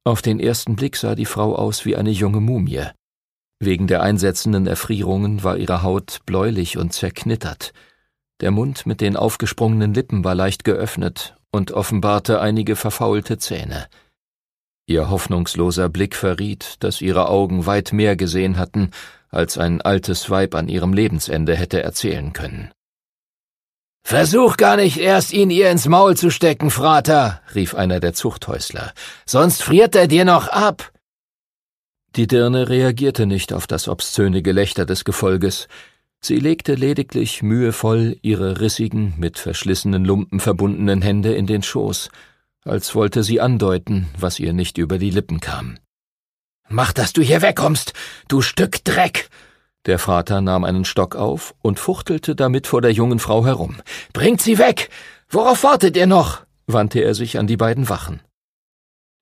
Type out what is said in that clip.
Auf den ersten Blick sah die Frau aus wie eine junge Mumie. Wegen der einsetzenden Erfrierungen war ihre Haut bläulich und zerknittert. Der Mund mit den aufgesprungenen Lippen war leicht geöffnet und offenbarte einige verfaulte Zähne. Ihr hoffnungsloser Blick verriet, dass ihre Augen weit mehr gesehen hatten, als ein altes Weib an ihrem Lebensende hätte erzählen können. »Versuch gar nicht erst, ihn ihr ins Maul zu stecken, Frater«, rief einer der Zuchthäusler, »sonst friert er dir noch ab.« Die Dirne reagierte nicht auf das obszöne Gelächter des Gefolges. Sie legte lediglich mühevoll ihre rissigen, mit verschlissenen Lumpen verbundenen Hände in den Schoß, als wollte sie andeuten, was ihr nicht über die Lippen kam. »Mach, dass du hier wegkommst, du Stück Dreck!« Der Frater nahm einen Stock auf und fuchtelte damit vor der jungen Frau herum. »Bringt sie weg! Worauf wartet ihr noch?« wandte er sich an die beiden Wachen.